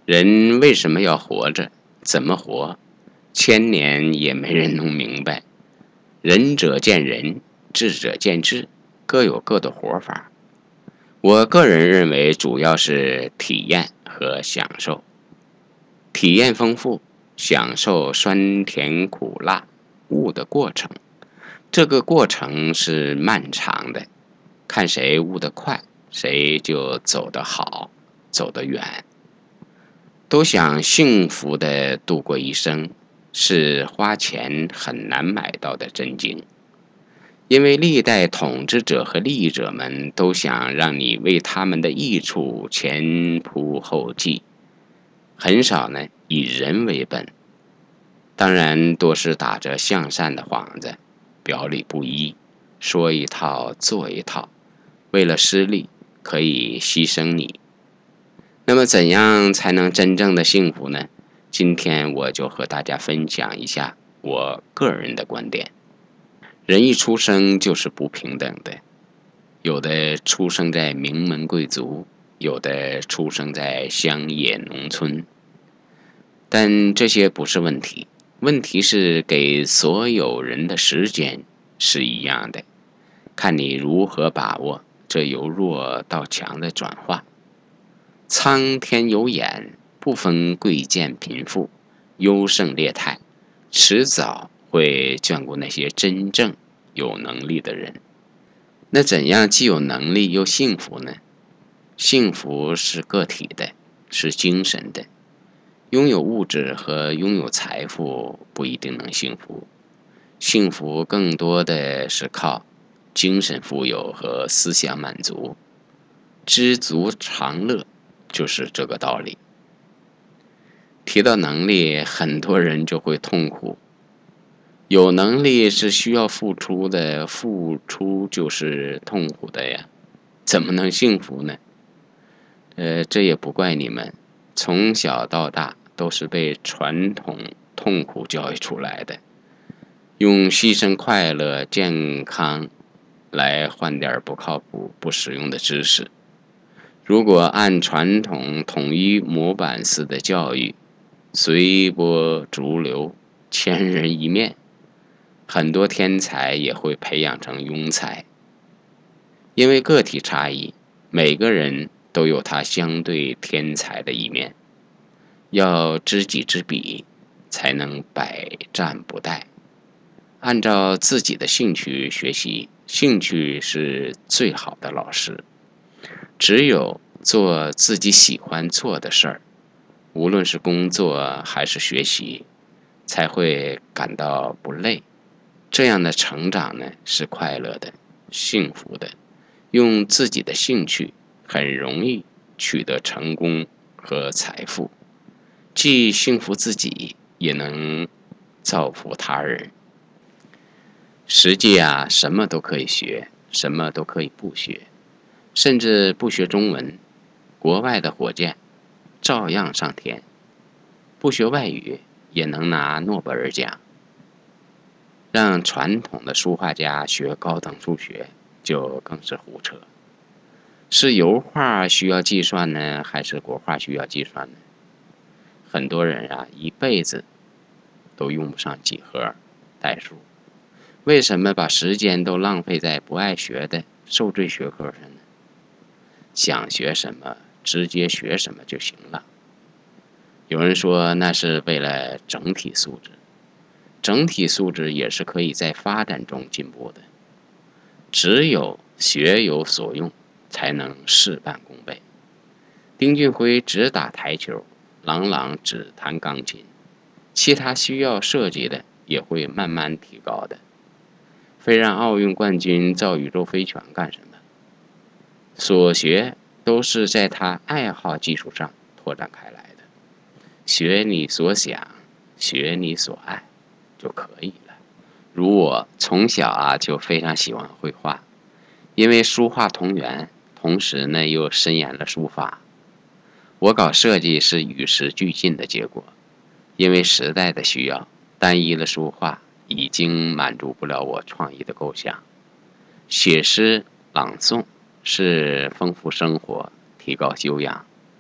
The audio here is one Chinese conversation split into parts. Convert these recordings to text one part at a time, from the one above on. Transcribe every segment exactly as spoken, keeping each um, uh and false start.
人为什么要活着？怎么活？千年也没人弄明白。仁者见仁，智者见智，各有各的活法。我个人认为，主要是体验和享受。体验丰富，享受酸甜苦辣悟的过程。这个过程是漫长的，看谁悟得快，谁就走得好，走得远。都想幸福地度过一生，是花钱很难买到的真经。因为历代统治者和利益者们都想让你为他们的益处前仆后继，很少呢以人为本，当然多是打着向善的幌子，表里不一，说一套做一套，为了私利可以牺牲你。那么怎样才能真正的幸福呢？今天我就和大家分享一下我个人的观点。人一出生就是不平等的，有的出生在名门贵族，有的出生在乡野农村，但这些不是问题，问题是给所有人的时间是一样的，看你如何把握这由弱到强的转化。苍天有眼，不分贵贱贫富，优胜劣汰，迟早会眷顾那些真正有能力的人。那怎样既有能力又幸福呢？幸福是个体的，是精神的。拥有物质和拥有财富不一定能幸福，幸福更多的是靠精神富有和思想满足。知足常乐就是这个道理。提到能力，很多人就会痛苦。有能力是需要付出的，付出就是痛苦的呀，怎么能幸福呢？呃，这也不怪你们，从小到大都是被传统痛苦教育出来的，用牺牲快乐、健康来换点不靠谱、不实用的知识。如果按传统统一模板式的教育，随波逐流，千人一面，很多天才也会培养成庸才。因为个体差异，每个人都有他相对天才的一面，要知己知彼，才能百战不殆。按照自己的兴趣学习，兴趣是最好的老师。只有做自己喜欢做的事儿，无论是工作还是学习，才会感到不累。这样的成长呢，是快乐的、幸福的。用自己的兴趣，很容易取得成功和财富，既幸福自己，也能造福他人。实际啊，什么都可以学，什么都可以不学，甚至不学中文，国外的火箭照样上天。不学外语也能拿诺贝尔奖。让传统的书画家学高等数学，就更是胡扯。是油画需要计算呢，还是国画需要计算呢？很多人啊，一辈子都用不上几何、代数，为什么把时间都浪费在不爱学的受罪学科上呢？想学什么，直接学什么就行了。有人说那是为了整体素质，整体素质也是可以在发展中进步的。只有学有所用，才能事半功倍。丁俊晖只打台球，郎朗只弹钢琴，其他需要涉及的也会慢慢提高的。非让奥运冠军造宇宙飞船干什么？所学都是在他爱好基础上拓展开来的。学你所想，学你所爱就可以了。如我从小啊就非常喜欢绘画，因为书画同源，同时呢又深研了书法。我搞设计是与时俱进的结果，因为时代的需要，单一的书画已经满足不了我创意的构想。写诗、朗诵是丰富生活、提高修养。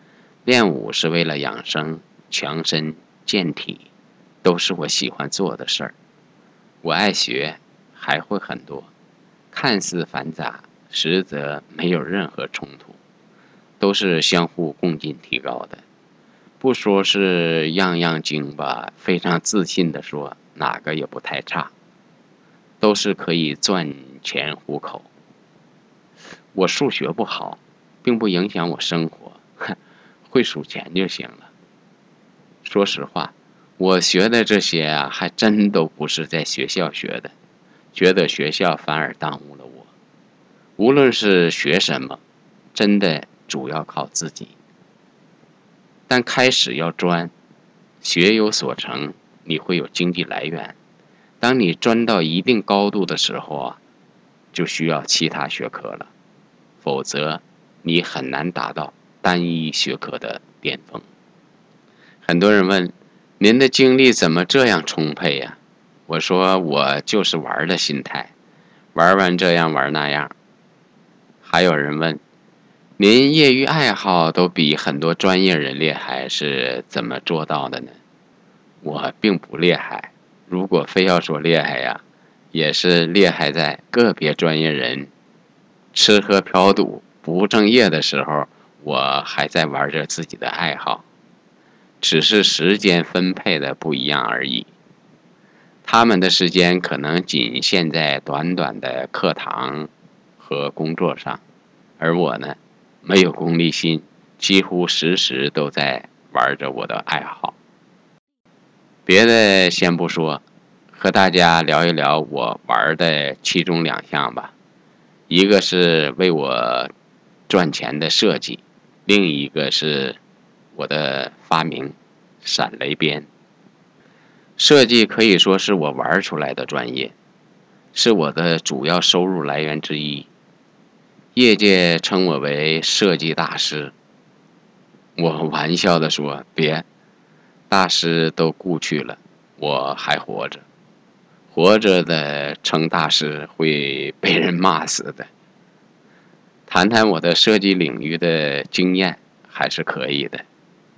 练武是为了养生、强身、健体，都是我喜欢做的事儿。我爱学，还会很多，看似繁杂，实则没有任何冲突，都是相互共进提高的。不说是样样精吧，非常自信地说，哪个也不太差，都是可以赚钱糊口。我数学不好，并不影响我生活，会数钱就行了。说实话，我学的这些啊，还真都不是在学校学的，觉得学校反而耽误了我。无论是学什么，真的主要靠自己。但开始要专，学有所成，你会有经济来源。当你专到一定高度的时候啊，就需要其他学科了，否则你很难达到单一学科的巅峰。很多人问，您的精力怎么这样充沛呀？我说我就是玩的心态，玩完这样玩那样。还有人问，您业余爱好都比很多专业人厉害，是怎么做到的呢？我并不厉害，如果非要说厉害呀，也是厉害在个别专业人吃喝嫖赌不务正业的时候，我还在玩着自己的爱好，只是时间分配的不一样而已。他们的时间可能仅限在短短的课堂和工作上，而我呢，没有功利心，几乎时时都在玩着我的爱好。别的先不说，和大家聊一聊我玩的其中两项吧。一个是为我赚钱的设计，另一个是我的发明闪雷鞭。设计可以说是我玩出来的专业，是我的主要收入来源之一。业界称我为设计大师，我玩笑地说，别，大师都故去了，我还活着，活着的称大师会被人骂死的。谈谈我的设计领域的经验还是可以的。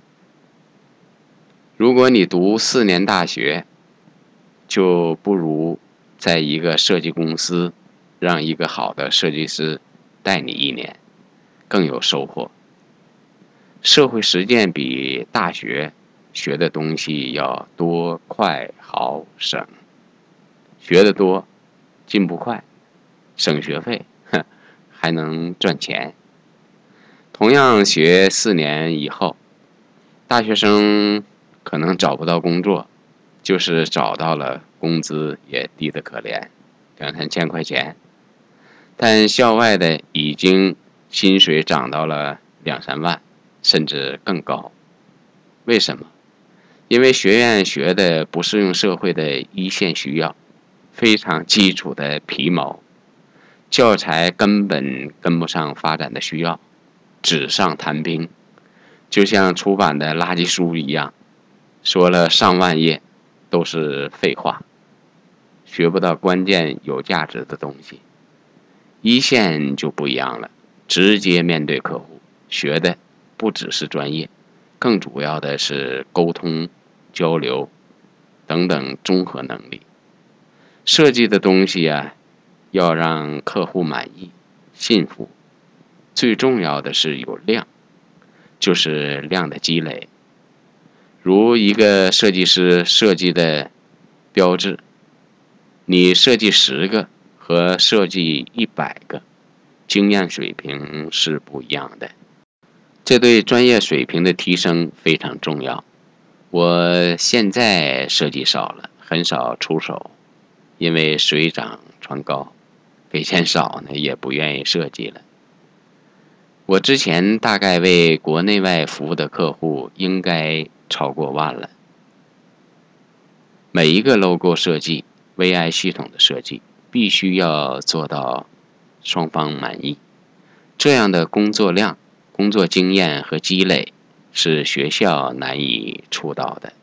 如果你读四年大学，就不如在一个设计公司，让一个好的设计师带你一年，更有收获。社会实践比大学学的东西要多、快、好、省。学得多，进步快，省学费，还能赚钱。同样学四年以后，大学生可能找不到工作，就是找到了，工资也低得可怜，两三千块钱。但校外的已经薪水涨到了两三万，甚至更高。为什么？因为学院学的不是用社会的一线需要，非常基础的皮毛，教材根本跟不上发展的需要，纸上谈兵，就像出版的垃圾书一样，说了上万页都是废话，学不到关键有价值的东西。一线就不一样了，直接面对客户，学的不只是专业，更主要的是沟通、交流等等综合能力。设计的东西啊，要让客户满意、信服，最重要的是有量，就是量的积累。如一个设计师设计的标志，你设计十个和设计一百个，经验水平是不一样的。这对专业水平的提升非常重要。我现在设计少了，很少出手，因为水涨船高，给钱少呢也不愿意设计了。我之前大概为国内外服务的客户应该超过万了。每一个 logo 设计、V I 系统的设计，必须要做到双方满意。这样的工作量、工作经验和积累，是学校难以出到的。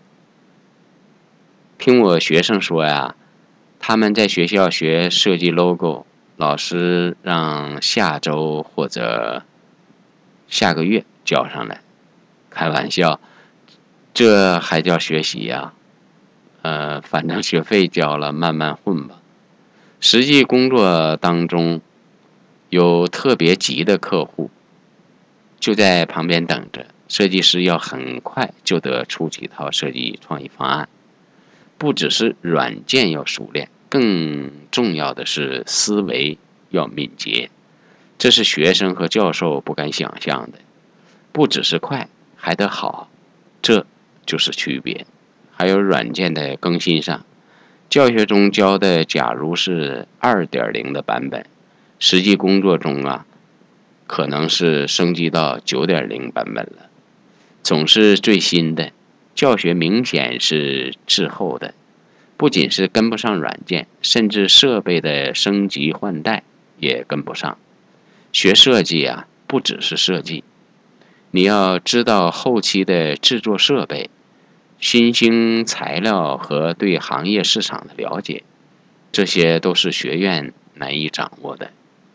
听我学生说呀，他们在学校学设计 logo， 老师让下周或者下个月交上来， 开玩笑，这还叫学习呀？呃，反正学费交了，慢慢混吧。实际工作当中有特别急的客户，就在旁边等着，设计师要很快就得出几套设计创意方案。不只是软件要熟练，更重要的是思维要敏捷，这是学生和教授不敢想象的。不只是快，还得好，这就是区别。还有软件的更新上，教学中教的假如是 二点零 的版本，实际工作中啊，可能是升级到 九点零 版本了。总是最新的，教学明显是滞后的，不仅是跟不上软件，甚至设备的升级换代也跟不上。学设计啊，不只是设计，你要知道后期的制作设备、新兴材料和对行业市场的了解，这些都是学院难以掌握的。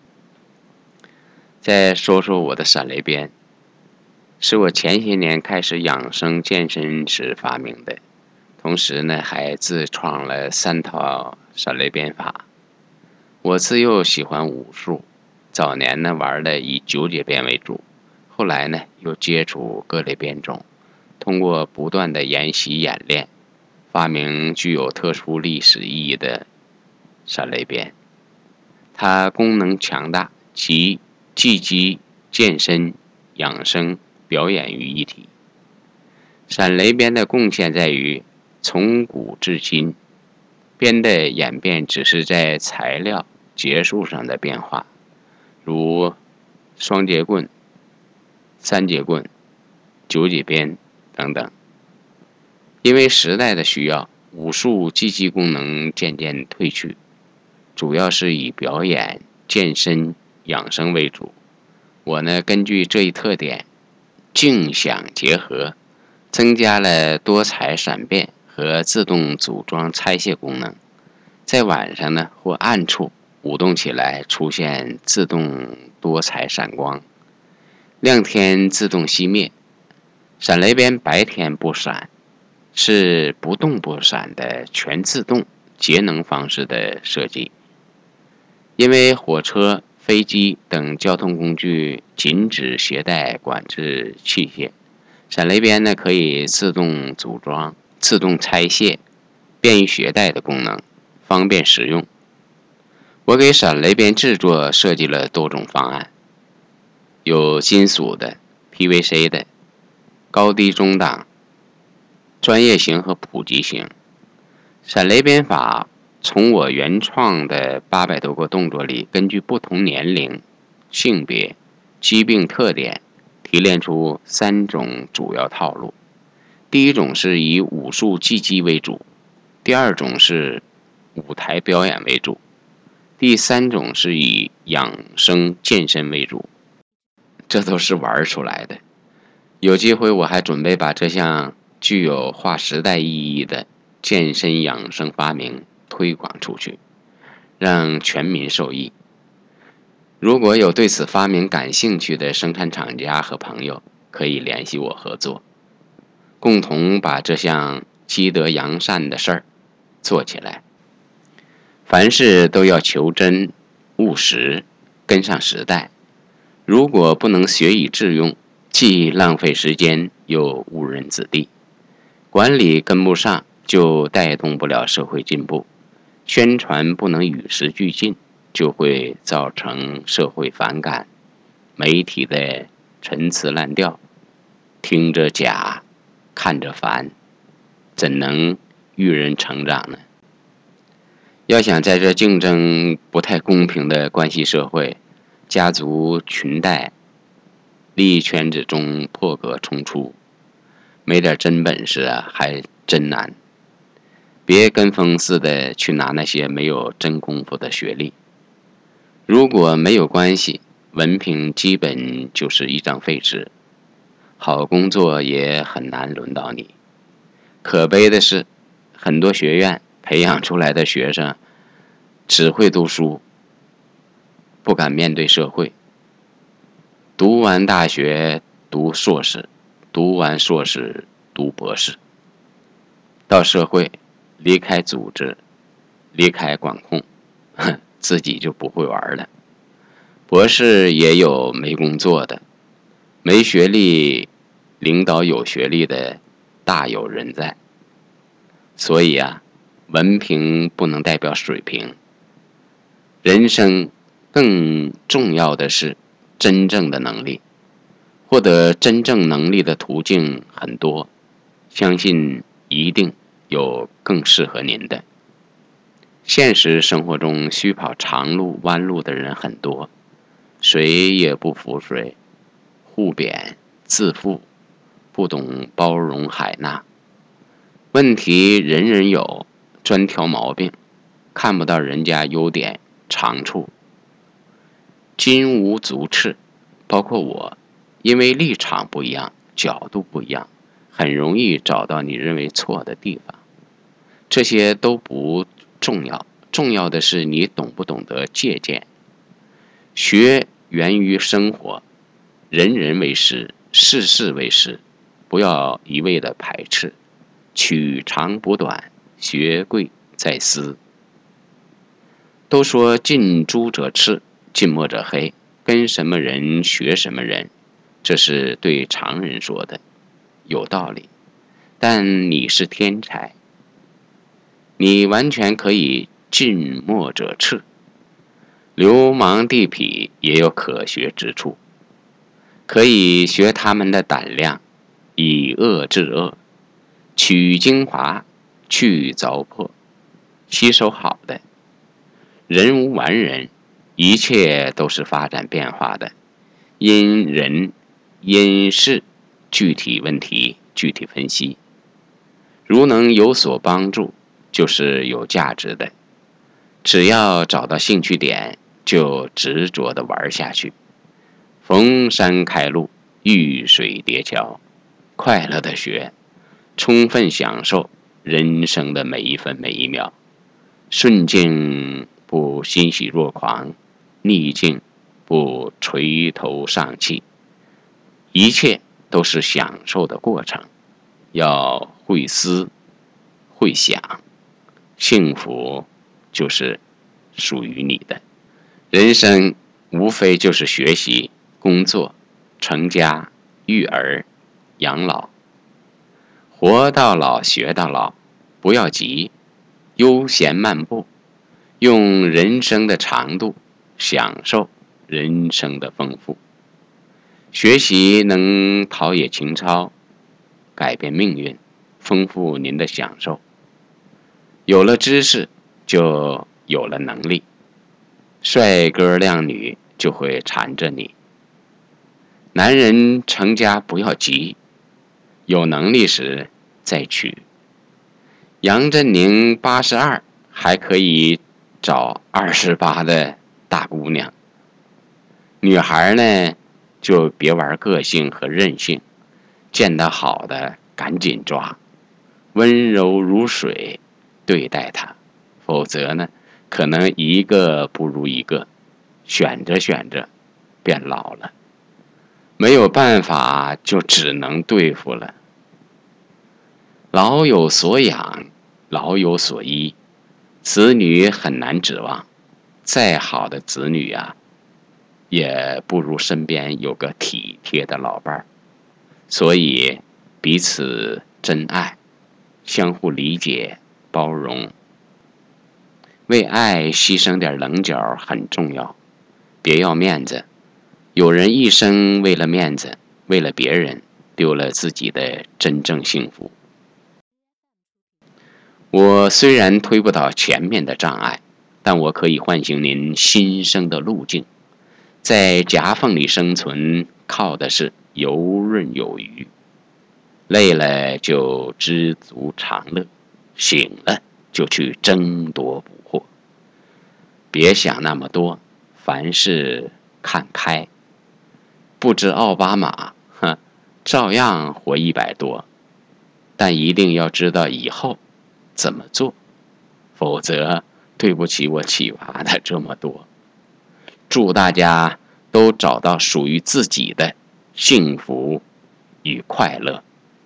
再说说我的闪雷鞭，是我前些年开始养生健身时发明的，同时呢还自创了三套闪雷鞭法。我自幼喜欢武术，早年呢玩的以九节鞭为主，后来呢又接触各类鞭种，通过不断的研习演练，发明具有特殊历史意义的闪雷鞭。它功能强大，集技击、健身、养生、表演于一体。闪雷鞭的贡献在于，从古至今，鞭的演变只是在材料、节数上的变化，如双节棍、三节棍、九节鞭等等。因为时代的需要，武术技击功能渐渐退去，主要是以表演、健身、养生为主。我呢，根据这一特点，静响结合，增加了多彩闪变和自动组装拆卸功能。在晚上呢或暗处舞动起来，出现自动多彩闪光，亮天自动熄灭。闪雷鞭白天不闪，是不动不闪的全自动节能方式的设计。因为火车、飞机等交通工具禁止携带管制器械，闪雷鞭呢可以自动组装、自动拆卸，便于携带的功能，方便使用。我给闪雷鞭制作设计了多种方案，有金属的、P V C 的、高低中档、专业型和普及型。闪雷鞭法从我原创的八百多个动作里，根据不同年龄、性别、疾病特点，提炼出三种主要套路。第一种是以武术技击为主，第二种是舞台表演为主，第三种是以养生健身为主。这都是玩出来的。有机会我还准备把这项具有划时代意义的健身养生发明推广出去，让全民受益。如果有对此发明感兴趣的生产厂家和朋友，可以联系我合作，共同把这项积德扬善的事儿做起来。凡事都要求真、务实，跟上时代。如果不能学以致用，既浪费时间又误人子弟。管理跟不上，就带动不了社会进步；宣传不能与时俱进，就会造成社会反感。媒体的陈词滥调，听着假，看着烦，怎能育人成长呢？要想在这竞争不太公平的关系社会、家族裙带、利益圈子中破格冲出，没点真本事啊，还真难。别跟风似的去拿那些没有真功夫的学历，如果没有关系，文凭基本就是一张废纸，好工作也很难轮到你。可悲的是，很多学院培养出来的学生只会读书，不敢面对社会。读完大学读硕士， 读完硕士，读博士，到社会，离开组织，离开管控，自己就不会玩了。博士也有没工作的，没学历领导有学历的大有人在。所以啊，文凭不能代表水平，人生更重要的是真正的能力。获得真正能力的途径很多，相信一定有更适合您的。现实生活中需跑长路弯路的人很多，谁也不服谁，互贬自负，不懂包容海纳。问题人人有，专挑毛病，看不到人家优点长处。金无足赤，包括我，因为立场不一样，角度不一样，很容易找到你认为错的地方。这些都不重要，重要的是你懂不懂得借鉴。学源于生活，人人为师，事事为师，不要一味的排斥，取长补短，学贵在思。都说近朱者赤，近墨者黑，跟什么人学什么人，这是对常人说的，有道理。但你是天才，你完全可以近墨者赤，流氓地痞也有可学之处，可以学他们的胆量，以恶制恶，取精华，去糟粕，吸收好的。人无完人，一切都是发展变化的，因人因事具体问题具体分析。如能有所帮助，就是有价值的。只要找到兴趣点，就执着地玩下去。逢山开路，遇水叠桥，快乐地学，充分享受人生的每一分每一秒。顺境不欣喜若狂，逆境不垂头丧气，一切都是享受的过程。要会思会想，幸福就是属于你的。人生无非就是学习、工作、成家、育儿、养老。活到老学到老，不要急，悠闲漫步，用人生的长度享受人生的丰富。学习能陶冶情操，改变命运，丰富您的享受。有了知识，就有了能力，帅哥靓女就会缠着你。男人成家不要急，有能力时再娶。杨振宁八十二，还可以找二十八的大姑娘。女孩呢，就别玩个性和任性，见到好的赶紧抓，温柔如水对待她，否则呢，可能一个不如一个，选着选着变老了，没有办法就只能对付了。老有所养，老有所依，子女很难指望，再好的子女啊，也不如身边有个体贴的老伴儿。所以彼此珍爱，相互理解包容，为爱牺牲点棱角很重要。别要面子，有人一生为了面子，为了别人丢了自己的真正幸福。我虽然推不倒前面的障碍，但我可以唤醒您新生的路径。在夹缝里生存，靠的是游刃有余。累了就知足常乐，醒了就去争夺捕获。别想那么多，凡事看开。不知奥巴马，哼，照样活一百多，但一定要知道以后怎么做，否则对不起我启发的这么多。祝大家都找到属于自己的幸福与快乐。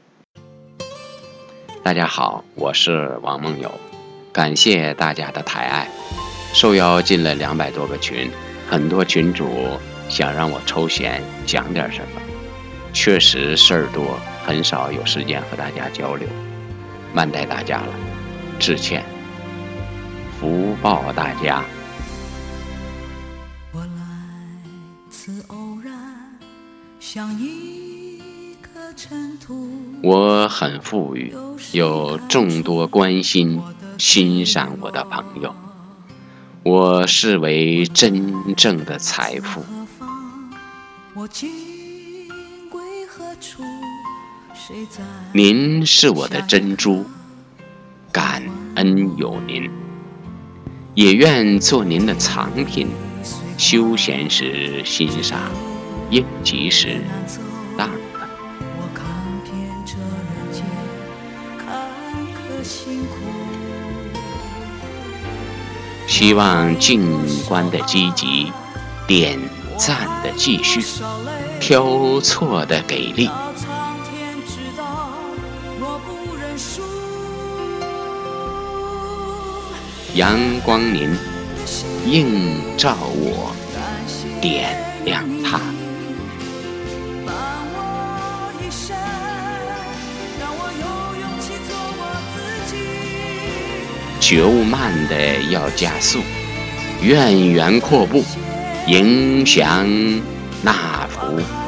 大家好，我是王梦友，感谢大家的抬爱，受邀进了两百多个群，很多群主想让我抽闲讲点什么，确实事儿多，很少有时间和大家交流，慢待大家了，致歉，福报大家。 我来自偶然，像一颗尘土。 我很富裕，有众多关心欣赏我的朋友，我视为真正的财富。您是我的珍珠，感恩有您，也愿做您的藏品，休闲时欣赏，应急时当了。希望静观的积极，点赞的继续，挑错的给力。阳光您映照我，点亮它。觉悟慢的要加速，愿缘阔步，迎祥纳福。